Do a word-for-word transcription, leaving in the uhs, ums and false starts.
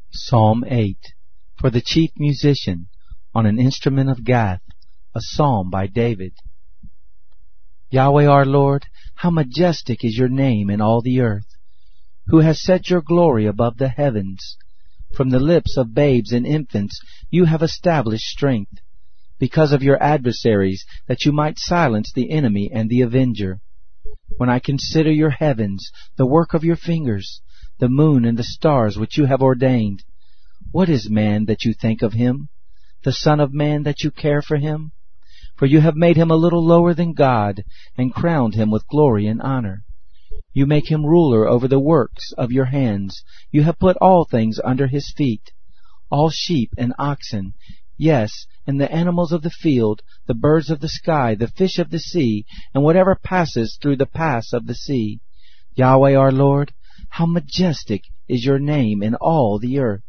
Psalm eight. For the chief musician, on an instrument of Gath, a psalm by David. Yahweh our Lord, how majestic is your name in all the earth, who has set your glory above the heavens. From the lips of babes and infants you have established strength, because of your adversaries, that you might silence the enemy and the avenger. When I consider your heavens, the work of your fingers, the moon and the stars which you have ordained, what is man that you think of him, the son of man that you care for him? For you have made him a little lower than God, and crowned him with glory and honor. You make him ruler over the works of your hands. You have put all things under his feet, all sheep and oxen, yes, and the animals of the field, the birds of the sky, the fish of the sea, and whatever passes through the paths of the sea. Yahweh our Lord, how majestic is your name in all the earth.